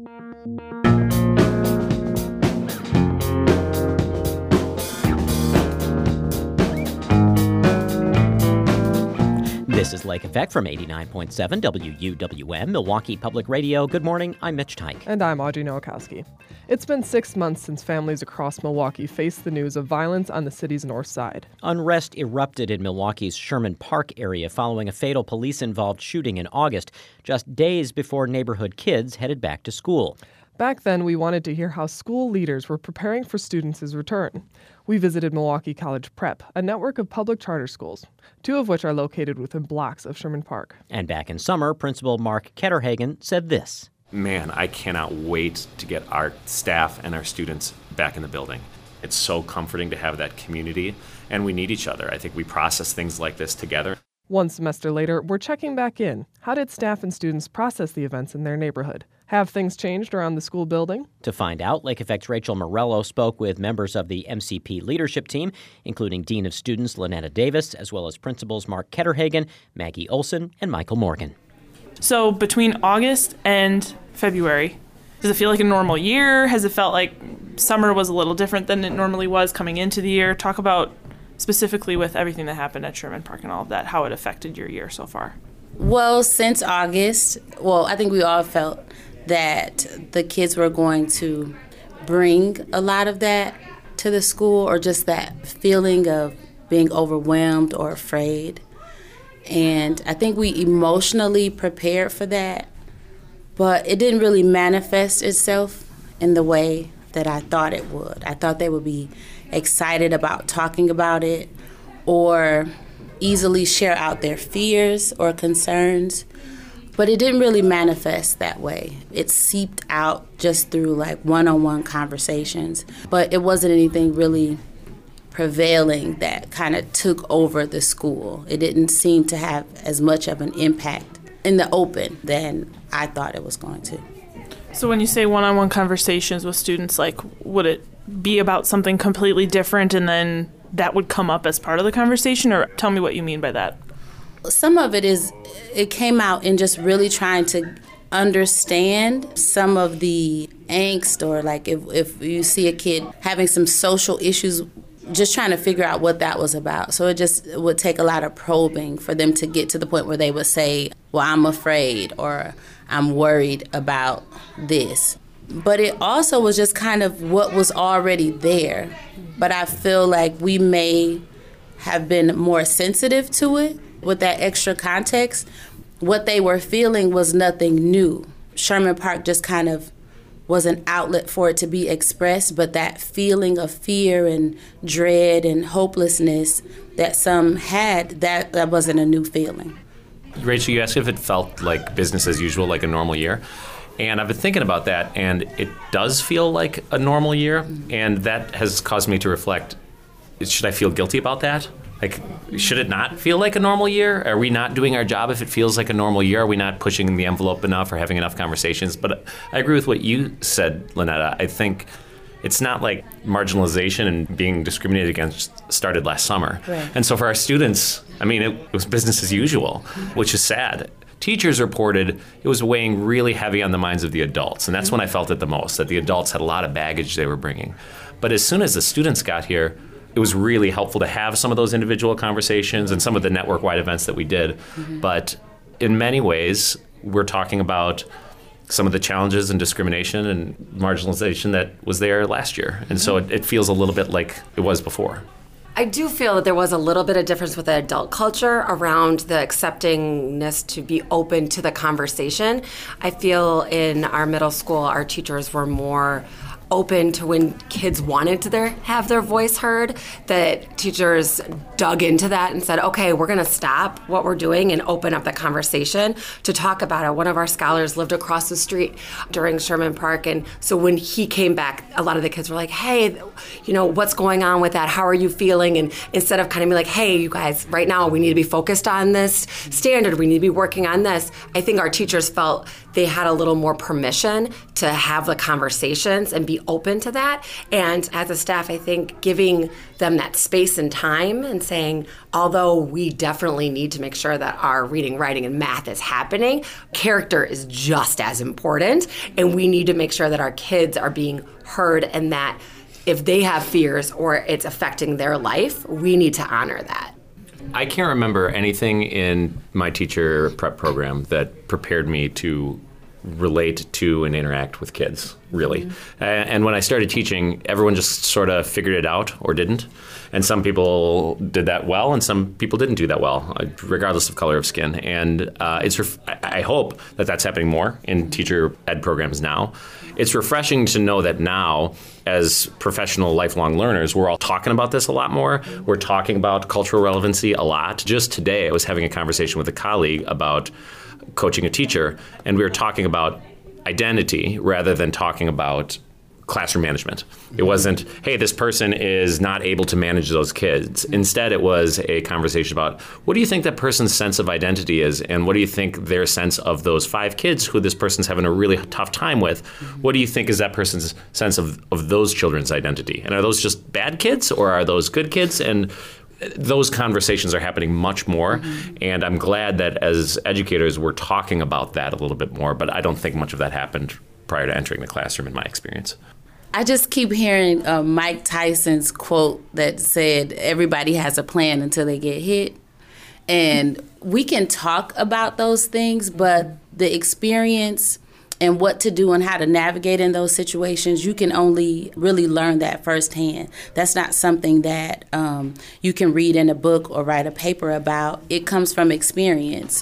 This is Lake Effect from 89.7 WUWM, Milwaukee Public Radio. Good morning, I'm Mitch Teich. And I'm Audrey Nowakowski. It's been 6 months since families across Milwaukee faced the news of violence on the city's north side. Unrest erupted in Milwaukee's Sherman Park area following a fatal police-involved shooting in August, just days before neighborhood kids headed back to school. Back then, we wanted to hear how school leaders were preparing for students' return. We visited Milwaukee College Prep, a network of public charter schools, 2 of which are located within blocks of Sherman Park. And back in summer, Principal Mark Ketterhagen said this. Man, I cannot wait to get our staff and our students back in the building. It's so comforting to have that community, and we need each other. I think we process things like this together. 1 semester later, we're checking back in. How did staff and students process the events in their neighborhood? Have things changed around the school building? To find out, Lake Effect's Rachel Morello spoke with members of the MCP leadership team, including Dean of Students Lynetta Davis, as well as Principals Mark Ketterhagen, Maggie Olson, and Michael Morgan. So between August and February, does it feel like a normal year? Has it felt like summer was a little different than it normally was coming into the year? Talk about specifically with everything that happened at Sherman Park and all of that, how it affected your year so far. Well, since August, I think we all felt that the kids were going to bring a lot of that to the school, or just that feeling of being overwhelmed or afraid. And I think we emotionally prepared for that, but it didn't really manifest itself in the way that I thought it would. I thought they would be excited about talking about it or easily share out their fears or concerns. But it didn't really manifest that way. It seeped out just through like one-on-one conversations. But it wasn't anything really prevailing that kind of took over the school. It didn't seem to have as much of an impact in the open than I thought it was going to. So when you say one-on-one conversations with students, like, would it be about something completely different and then that would come up as part of the conversation? Or tell me what you mean by that. Some of it came out in just really trying to understand some of the angst, or like if you see a kid having some social issues, just trying to figure out what that was about. So it just would take a lot of probing for them to get to the point where they would say, well, I'm afraid, or I'm worried about this. But it also was just kind of what was already there. But I feel like we may have been more sensitive to it with that extra context. What they were feeling was nothing new. Sherman Park just kind of was an outlet for it to be expressed, but that feeling of fear and dread and hopelessness that some had, that wasn't a new feeling. Rachel, you asked if it felt like business as usual, like a normal year. And I've been thinking about that, and it does feel like a normal year, and that has caused me to reflect, should I feel guilty about that? Like, should it not feel like a normal year? Are we not doing our job if it feels like a normal year? Are we not pushing the envelope enough or having enough conversations? But I agree with what you said, Lynetta. I think it's not like marginalization and being discriminated against started last summer. Right. And so for our students, I mean, it was business as usual, which is sad. Teachers reported it was weighing really heavy on the minds of the adults, and that's when I felt it the most, that the adults had a lot of baggage they were bringing. But as soon as the students got here, it was really helpful to have some of those individual conversations and some of the network-wide events that we did. Mm-hmm. But in many ways, we're talking about some of the challenges and discrimination and marginalization that was there last year. And so it feels a little bit like it was before. I do feel that there was a little bit of difference with the adult culture around the acceptingness to be open to the conversation. I feel in our middle school, our teachers were more open to when kids wanted to have their voice heard, that teachers dug into that and said, okay, we're going to stop what we're doing and open up the conversation to talk about it. One of our scholars lived across the street during Sherman Park, and so when he came back, a lot of the kids were like, hey, what's going on with that? How are you feeling? And instead of kind of being like, hey, you guys, right now we need to be focused on this standard, we need to be working on this, I think our teachers felt they had a little more permission to have the conversations and be open to that. And as a staff, I think giving them that space and time and saying, although we definitely need to make sure that our reading, writing, and math is happening, character is just as important. And we need to make sure that our kids are being heard and that if they have fears or it's affecting their life, we need to honor that. I can't remember anything in my teacher prep program that prepared me to relate to and interact with kids, really. Mm-hmm. And when I started teaching, everyone just sort of figured it out or didn't. And some people did that well, and some people didn't do that well, regardless of color of skin. And I hope that that's happening more in teacher ed programs now. It's refreshing to know that now, as professional lifelong learners, we're all talking about this a lot more. We're talking about cultural relevancy a lot. Just today, I was having a conversation with a colleague about coaching a teacher, and we were talking about identity rather than talking about classroom management. It wasn't, hey, this person is not able to manage those kids. Instead, it was a conversation about, what do you think that person's sense of identity is, and what do you think their sense of those 5 kids who this person's having a really tough time with, what do you think is that person's sense of those children's identity? And are those just bad kids, or are those good kids? And those conversations are happening much more, and I'm glad that as educators we're talking about that a little bit more, but I don't think much of that happened prior to entering the classroom in my experience. I just keep hearing Mike Tyson's quote that said, everybody has a plan until they get hit. And we can talk about those things, but the experience and what to do and how to navigate in those situations, you can only really learn that firsthand. That's not something that you can read in a book or write a paper about. It comes from experience.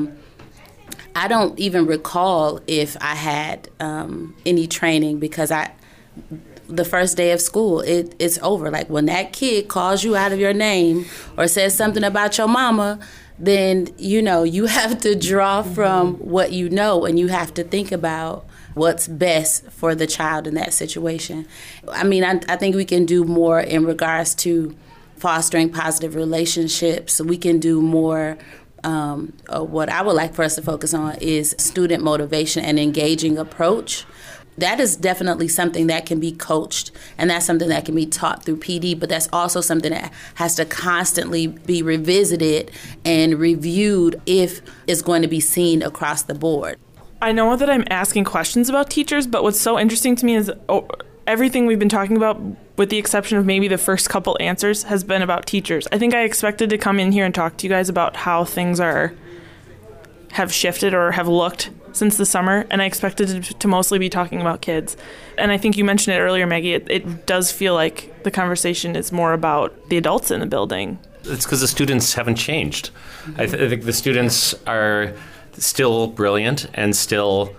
I don't even recall if I had any training because the first day of school, it's over. Like when that kid calls you out of your name or says something about your mama, then, you have to draw from what you know, and you have to think about what's best for the child in that situation. I mean, I think we can do more in regards to fostering positive relationships. We can do more. What I would like for us to focus on is student motivation and engaging approach. That is definitely something that can be coached, and that's something that can be taught through PD, but that's also something that has to constantly be revisited and reviewed if it's going to be seen across the board. I know that I'm asking questions about teachers, but what's so interesting to me is everything we've been talking about, with the exception of maybe the first couple answers, has been about teachers. I think I expected to come in here and talk to you guys about how things have shifted or have looked since the summer, and I expected to mostly be talking about kids. And I think you mentioned it earlier, Maggie, it does feel like the conversation is more about the adults in the building. It's because the students haven't changed. I think the students are still brilliant and still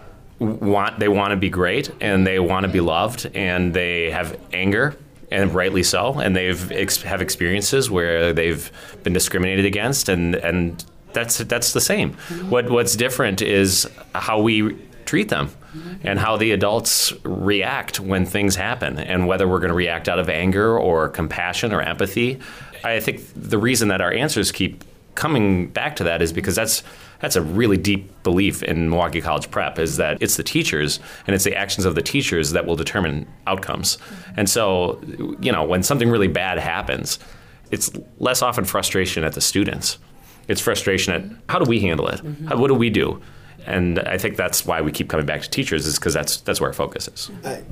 want to be great, and they want to be loved, and they have anger, and rightly so, and have experiences where they've been discriminated against, and that's the same. What's different is how we treat them and how the adults react when things happen, and whether we're going to react out of anger or compassion or empathy. I think the reason that our answers keep coming back to that is because that's a really deep belief in Milwaukee College Prep, is that it's the teachers and it's the actions of the teachers that will determine outcomes. And so, when something really bad happens, it's less often frustration at the students. It's frustration at how do we handle it? What do we do? And I think that's why we keep coming back to teachers, is because that's where our focus is.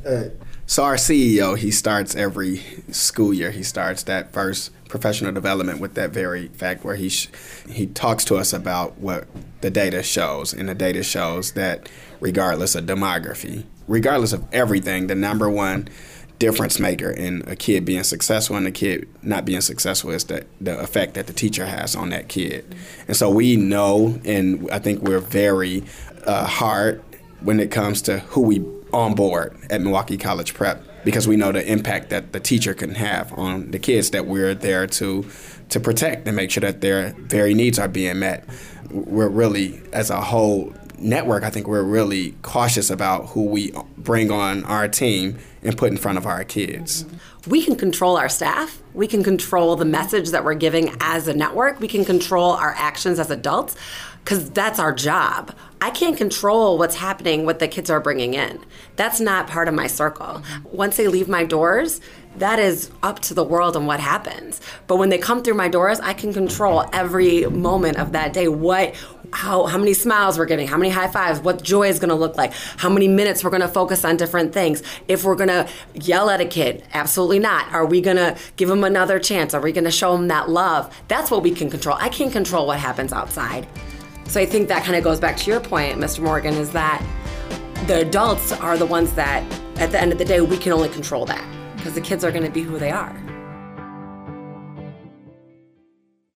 So our CEO, he starts every school year. He starts that first professional development with that very fact where he talks to us about what the data shows. And the data shows that regardless of demography, regardless of everything, the number one difference maker in a kid being successful and a kid not being successful is the effect that the teacher has on that kid. And so we know, and I think we're very hard when it comes to who we on board at Milwaukee College Prep, because we know the impact that the teacher can have on the kids that we're there to protect and make sure that their very needs are being met. We're really, as a whole network, I think we're really cautious about who we bring on our team and put in front of our kids. We can control our staff. We can control the message that we're giving as a network. We can control our actions as adults. because that's our job. I can't control what's happening, what the kids are bringing in. That's not part of my circle. Once they leave my doors, that is up to the world and what happens. But when they come through my doors, I can control every moment of that day. How many smiles we're giving, how many high fives, what joy is gonna look like, how many minutes we're gonna focus on different things. If we're gonna yell at a kid, absolutely not. Are we gonna give them another chance? Are we gonna show them that love? That's what we can control. I can't control what happens outside. So I think that kind of goes back to your point, Mr. Morgan, is that the adults are the ones that, at the end of the day, we can only control that because the kids are gonna be who they are.